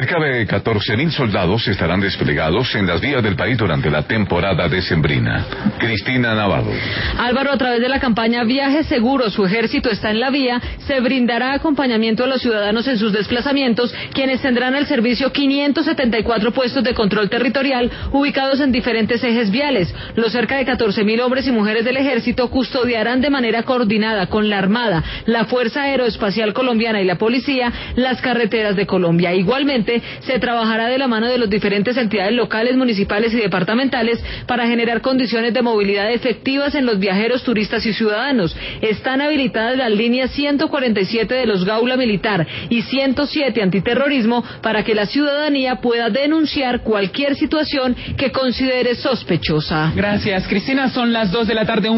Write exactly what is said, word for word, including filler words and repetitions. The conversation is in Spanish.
Cerca de catorce mil soldados estarán desplegados en las vías del país durante la temporada decembrina. Cristina Navarro. Álvaro, a través de la campaña Viaje Seguro, su ejército está en la vía, se brindará acompañamiento a los ciudadanos en sus desplazamientos, quienes tendrán al servicio quinientos setenta y cuatro puestos de control territorial ubicados en diferentes ejes viales. Los cerca de catorce mil hombres y mujeres del ejército custodiarán de manera coordinada con la Armada, la Fuerza Aeroespacial Colombiana y la Policía las carreteras de Colombia. Igualmente, se trabajará de la mano de las diferentes entidades locales, municipales y departamentales para generar condiciones de movilidad efectivas en los viajeros, turistas y ciudadanos. Están habilitadas las líneas ciento cuarenta y siete de los Gaula Militar y ciento siete Antiterrorismo para que la ciudadanía pueda denunciar cualquier situación que considere sospechosa. Gracias, Cristina. Son las dos de la tarde.